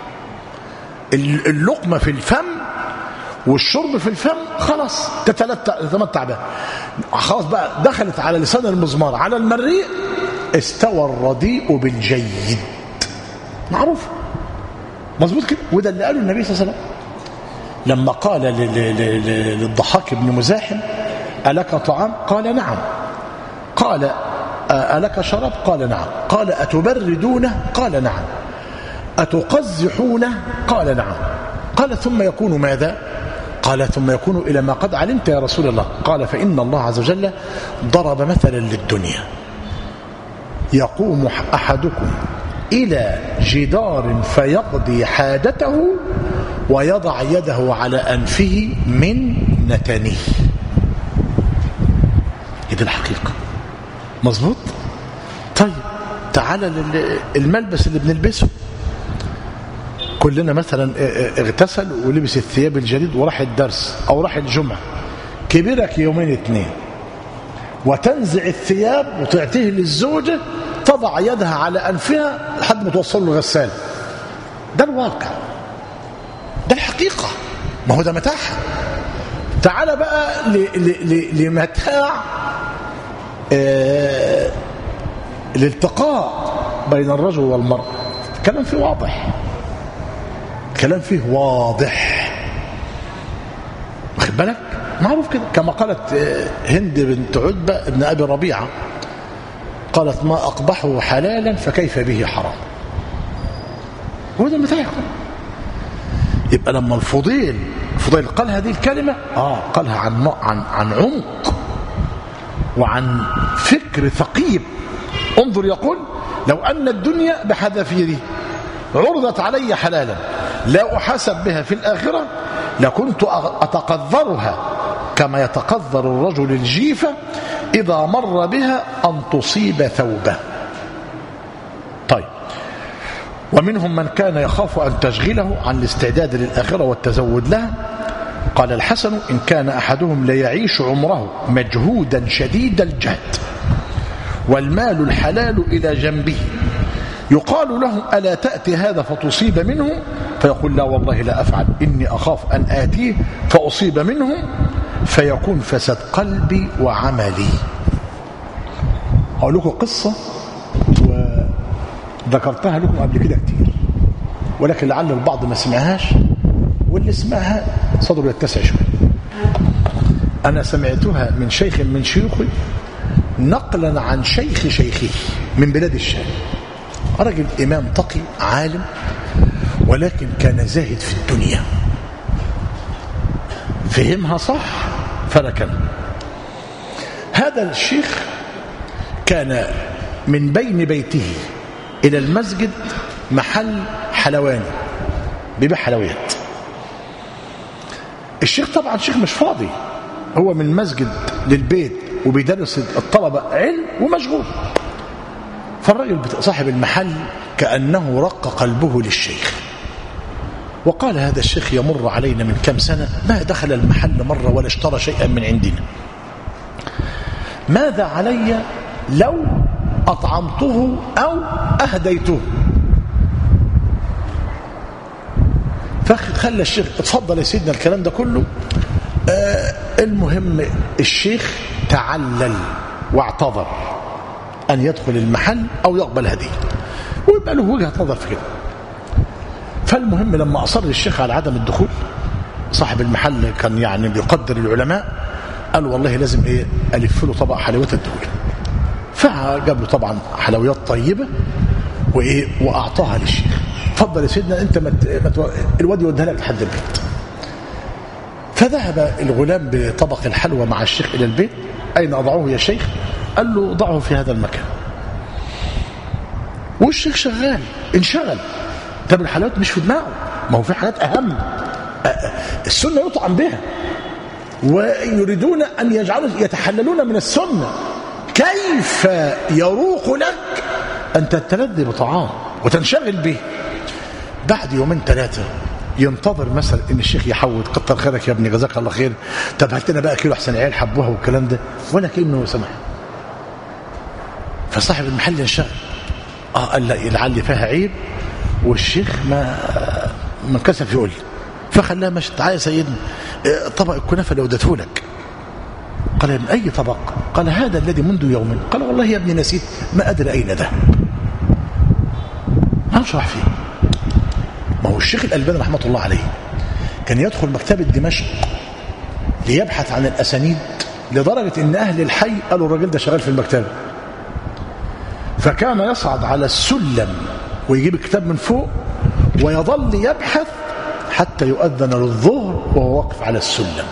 Speaker 1: اللقمة في الفم والشرب في الفم خلاص تتمتع بها، خلاص بقى دخلت على لسان المزمار على المريء استوى الرديء بالجيد. معروف مظبوط كده. وده اللي قاله النبي صلى الله عليه وسلم لما قال للضحاك بن مزاحم: ألك طعام؟ قال: نعم. قال: ألك شراب؟ قال: نعم. قال: أتبردونه؟ قال: نعم. أتقزحونه؟ قال: نعم. قال: ثم يكون ماذا؟ قال: ثم يكون إلى ما قد علمت يا رسول الله. قال: فإن الله عز وجل ضرب مثلا للدنيا: يقوم أحدكم إلى جدار فيقضي حاجته ويضع يده على أنفه من نتنه. دي الحقيقة. مظبوط. طيب تعالى الملبس اللي بنلبسه، كلنا مثلا اغتسل ولبس الثياب الجديد وراح الدرس او راح الجمعة، كبرك يومين اتنين وتنزع الثياب وتعطيه للزوجة تضع يدها على أنفها لحد ما توصل له غسال. ده الواقع، ده الحقيقة. ما هو ده متاعها. تعال بقى لمتاع الالتقاء بين الرجل والمرأة. الكلام فيه واضح، الكلام فيه واضح، واخد بالك؟ معروف كده. كما قالت هند بنت عتبة ابن أبي ربيعة، قالت: ما أقبحه حلالا فكيف به حرام. هو ده المتاع. يبقى لما الفضيل قال هذه الكلمة قالها عن عمق وعن فكر ثقيل. انظر، يقول: لو أن الدنيا بحذافيره عرضت علي حلالا لا أحاسب بها في الآخرة لكنت أتقذرها كما يتقذر الرجل الجيفة إذا مر بها أن تصيب ثوبه. طيب، ومنهم من كان يخاف أن تشغله عن الاستعداد للآخرة والتزود لها. قال الحسن: إن كان أحدهم ليعيش عمره مجهودا شديد الجهد والمال الحلال إلى جنبه يقال له: ألا تأتي هذا فتصيب منه؟ فيقول: لا والله لا أفعل، إني أخاف أن آتيه فأصيب منه فيكون فساد قلبي وعملي. أقول لكم قصة وذكرتها لكم قبل كده كتير، ولكن لعل البعض ما سمعهاش، واللي سمعها صدره يتسع شوية. أنا سمعتها من شيخ من شيوخي نقلا عن شيخ شيخه من بلاد الشام، رجل إمام تقي عالم، ولكن كان زاهد في الدنيا، فهمها صح فركن. هذا الشيخ كان من بين بيته إلى المسجد محل حلواني بيبيع حلويات. الشيخ طبعا شيخ مش فاضي، هو من المسجد للبيت وبيدرس الطلبة علم ومشغول. فالرجل صاحب المحل كأنه رق قلبه للشيخ، وقال: هذا الشيخ يمر علينا من كم سنة ما دخل المحل مرة ولا اشترى شيئا من عندنا، ماذا علي لو أطعمته أو أهديته؟ فخلى الشيخ: اتفضل يا سيدنا الكلام ده كله. المهم الشيخ تعلل واعتذر أن يدخل المحل أو يقبل هدية، ويبقى له وجهة نظر في كده. فالمهم لما أصر الشيخ على عدم الدخول، صاحب المحل كان يعني بيقدر العلماء، قال: والله لازم ألف له طبق حلويات الدولة. فجاب له طبعا حلويات طيبة وأعطاها للشيخ. اتفضل يا سيدنا، أنت الواد يوديها لك لحد البيت. فذهب الغلام بطبق الحلوى مع الشيخ إلى البيت. أين أضعه يا شيخ؟ قال له: ضعه في هذا المكان. والشيخ شغال انشغل. طب الحلويات مش في دماغه، ما هو في حاجات أهم السنة يطعم بها، ويريدون أن يجعلوا يتحللون من السنة. كيف يروق لك أن تتلذذ بطعام وتنشغل به؟ بعد يومين ثلاثة ينتظر مثلا ان الشيخ يحود: كتر خيرك يا ابني، جزاك الله خير، طب هات لنا بقى كيلو احسن العيال حبوها والكلام ده، ولا كلمه سمح. فصاحب المحل انشغل، قال: لعل فيها عيب، والشيخ ما انكسف يقول. فخلاه مشت: تعالى يا سيدنا، طبق الكنافه لو اديته لك. قال: من اي طبق؟ قال: هذا الذي منذ يوم. قال: والله يا ابني نسيت، ما ادري اين ذهب. هنشرح فيه. ما هو الشيخ الألباني رحمة الله عليه كان يدخل مكتبة دمشق ليبحث عن الأسانيد، لدرجة إن أهل الحي قالوا: الراجل ده شغال في المكتبة. فكان يصعد على السلم ويجيب الكتاب من فوق ويظل يبحث حتى يؤذن للظهر وهو واقف على السلم.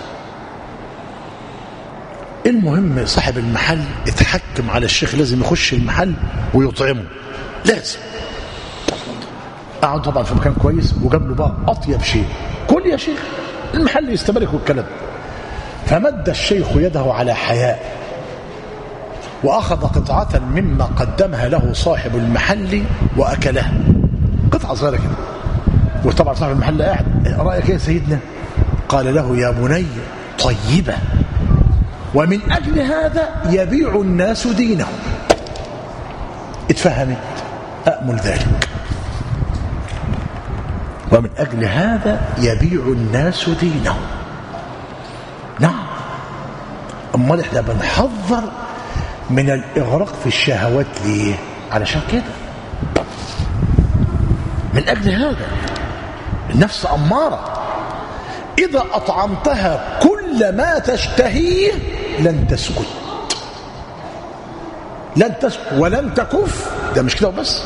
Speaker 1: المهم صاحب المحل اتحكم على الشيخ، لازم يخش المحل ويطعمه، لازم. قعد طبعا في مكان كويس وجاب له بقى أطيب شيء: كل يا شيخ، المحل يستمرك والكلام. فمد الشيخ يده على حياء وأخذ قطعة مما قدمها له صاحب المحل وأكلها، قطعة صغيرة كده. وطبعا صاحب المحل قاعد: رأيك يا سيدنا؟ قال له: يا بني طيبة، ومن أجل هذا يبيع الناس دينهم. اتفهمت؟ أأمل ذلك. ومن أجل هذا يبيع الناس دينهم. نعم، أمال إحنا بنحذر من الإغراق في الشهوات ليه؟ علشان كده، من أجل هذا. النفس أمارة، إذا أطعمتها كل ما تشتهيه لن تسكت، ولن تكف. ده مش كده وبس،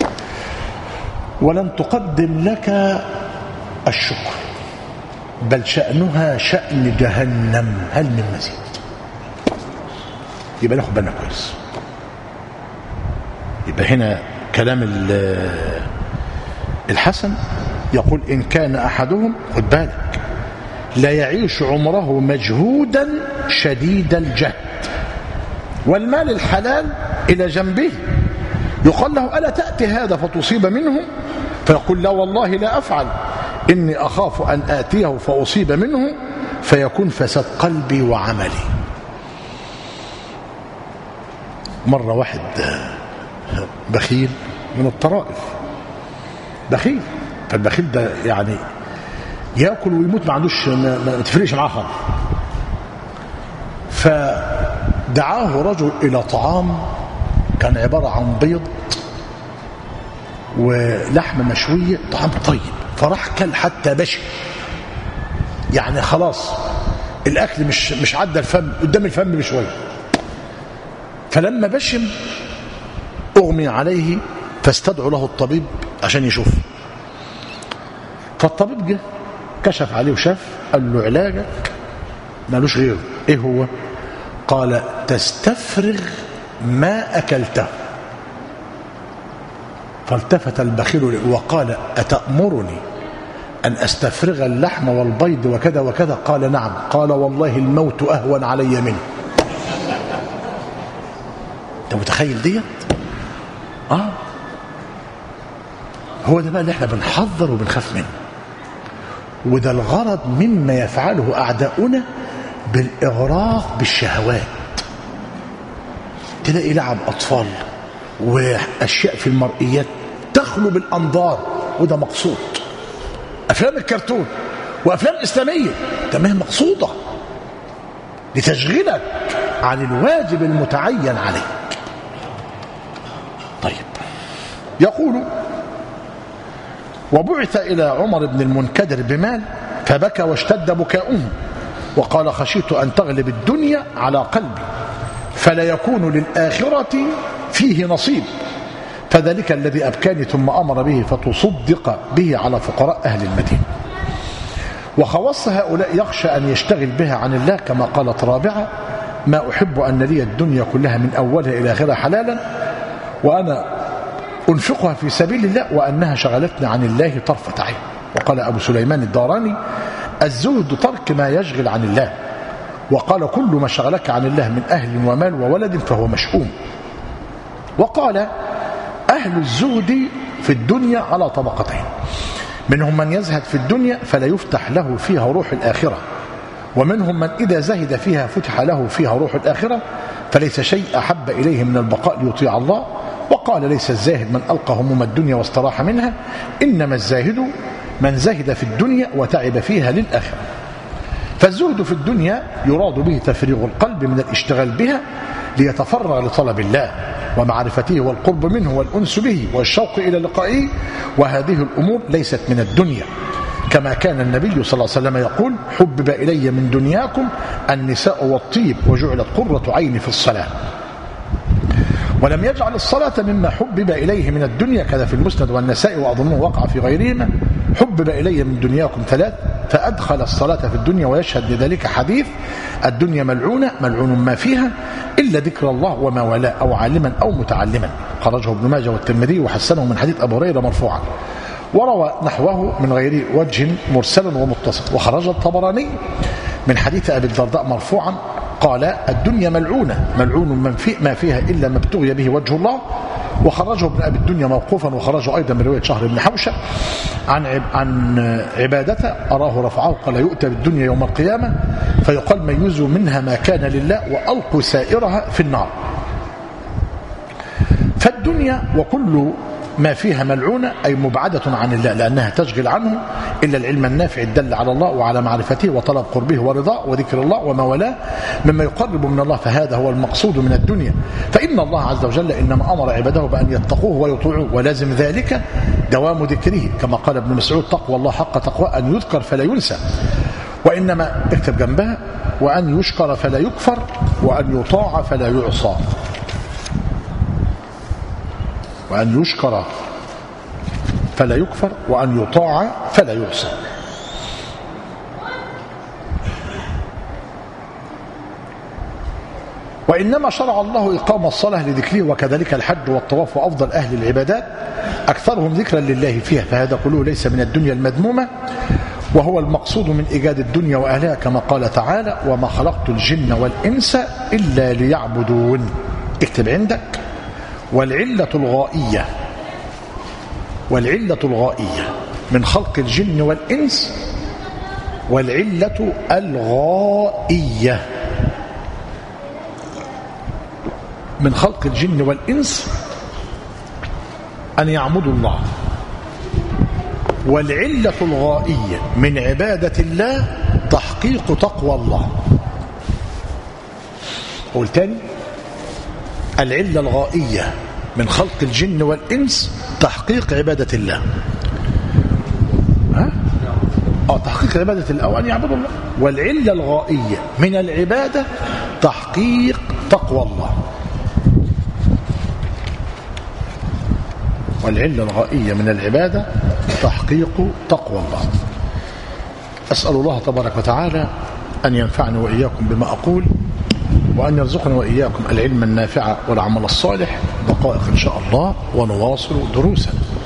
Speaker 1: ولن تقدم لك الشكر، بل شأنها شأن جهنم، هل من مزيد؟ يبقى ناخد بالنا كويس. يبقى هنا كلام الحسن يقول إن كان أحدهم، خد بالك، لا يعيش عمره مجهودا شديد الجهد والمال الحلال إلى جنبه، يقال له ألا تأتي هذا فتصيب منه؟ فيقول لا والله لا أفعل، إني أخاف أن آتيه فأصيب منه فيكون فساد قلبي وعملي. مرة واحد بخيل من الطرائف، بخيل، فالبخيل ده يعني يأكل ويموت، ما عندوش، ما تفرقش معاه خالص. فدعاه رجل إلى طعام كان عبارة عن بيض ولحمة مشوية، طعام طيب، فراح كل حتى بشر، يعني خلاص الأكل مش عدى الفم، قدام الفم بشوية. فلما بشم أغمي عليه، فاستدعوا له الطبيب عشان يشوف. فالطبيب جه كشف عليه وشاف، قال له علاجك مالوش غيره. ايه هو؟ قال تستفرغ ما أكلته. فالتفت البخيل وقال أتأمرني أن أستفرغ اللحم والبيض وكذا وكذا؟ قال نعم. قال والله الموت أهون علي منه. أنت متخيل ديت؟ هو ده بقى اللي احنا بنحذر وبنخاف منه، وده الغرض مما يفعله أعداؤنا بالإغراق بالشهوات. تلاقي لعب أطفال وأشياء في المرئيات تخلو بالأنظار، وده مقصود. أفلام الكرتون وأفلام إسلامية تمام مقصودة لتشغلك عن الواجب المتعين عليك. طيب، يقول وبعث إلى عمر بن المنكدر بمال فبكى واشتد بكاؤه وقال خشيت أن تغلب الدنيا على قلبي فلا يكون للآخرة فيه نصيب، فذلك الذي أبكاني، ثم أمر به فتصدق به على فقراء أهل المدينة. وخواص هؤلاء يخشى أن يشتغل بها عن الله، كما قالت رابعة ما أحب أن لي الدنيا كلها من أولها إلى آخرها حلالا وأنا أنفقها في سبيل الله وأنها شغلتني عن الله طرفة عين. وقال أبو سليمان الداراني الزهد ترك ما يشغل عن الله، وقال كل ما شغلك عن الله من أهل ومال وولد فهو مشؤوم. وقال أهل الزهد في الدنيا على طبقتين، منهم من يزهد في الدنيا فلا يفتح له فيها روح الآخرة، ومنهم من إذا زهد فيها فتح له فيها روح الآخرة، فليس شيء أحب إليه من البقاء ليطيع الله. وقال ليس الزاهد من ألقى هموم الدنيا واستراح منها، إنما الزاهد من زهد في الدنيا وتعب فيها للآخرة. فالزهد في الدنيا يراد به تفريغ القلب من الاشتغال بها ليتفرغ لطلب الله ومعرفته والقرب منه والأنس به والشوق إلى لقائه، وهذه الأمور ليست من الدنيا، كما كان النبي صلى الله عليه وسلم يقول حبب إلي من دنياكم النساء والطيب وجعلت قرة عيني في الصلاة. ولم يجعل الصلاة مما حبب إليه من الدنيا، كذا في المسند والنسائي وأظنه وقع في غيرهما حبب إلي من دنياكم ثلاث، فأدخل الصلاة في الدنيا، ويشهد لذلك حديث الدنيا ملعونة ملعون ما فيها إلا ذكر الله وما ولا أو عالما أو متعلما، خرجه ابن ماجه والترمذي وحسنه من حديث أبو هريرة مرفوعا، وروى نحوه من غير وجه مرسلا ومتصل، وخرج الطبراني من حديث أبي الدرداء مرفوعا قال الدنيا ملعونة ملعون ما فيها إلا ما ابتغي به وجه الله، وخرجه ابن أبي الدنيا موقوفا، وخرجه أيضا من رواية شهر بن حوشة عن عبادته أراه رفعه قال يؤتى بالدنيا يوم القيامة فيقال ميزوا منها ما كان لله وألقوا سائرها في النار. فالدنيا وكل ما فيها ملعونة أي مبعدة عن الله، لأنها تشغل عنه إلا العلم النافع الدل على الله وعلى معرفته وطلب قربه ورضاه وذكر الله وما ولاه مما يقرب من الله، فهذا هو المقصود من الدنيا. فإن الله عز وجل إنما أمر عباده بأن يتقوه ويطيعوه، ولازم ذلك دوام ذكره، كما قال ابن مسعود تقوى الله حق تقوى أن يذكر فلا ينسى، وإنما اكتب جنبها وأن يشكر فلا يكفر وأن يطاع فلا يعصى، وأن يشكر فلا يكفر وأن يطاع فلا يعصى. وإنما شرع الله إقام الصلاة لذكره، وكذلك الحج والطواف وأفضل أهل العبادات أكثرهم ذكرا لله فيها، فهذا كله ليس من الدنيا المذمومة، وهو المقصود من إيجاد الدنيا وأهلها، كما قال تعالى: وما خلقت الجن والإنس إلا ليعبدون. اكتب عندك: والعلة الغائية من خلق الجن والإنس، والعلة الغائية من خلق الجن والإنس أن يعبدوا الله، والعلة الغائية من عبادة الله تحقيق تقوى الله. قول تاني: العلة الغائية من خلق الجن والإنس تحقيق عبادة الله. تحقيق عبادة الله أو أن يعبدوا الله. والعلة الغائية من العبادة تحقيق تقوى الله. والعلة الغائية من العبادة تحقيق تقوى الله. أسأل الله تبارك وتعالى أن ينفعني وإياكم بما أقول، وأن يرزقنا وإياكم العلم النافع والعمل الصالح. دقائق إن شاء الله ونواصل دروسنا.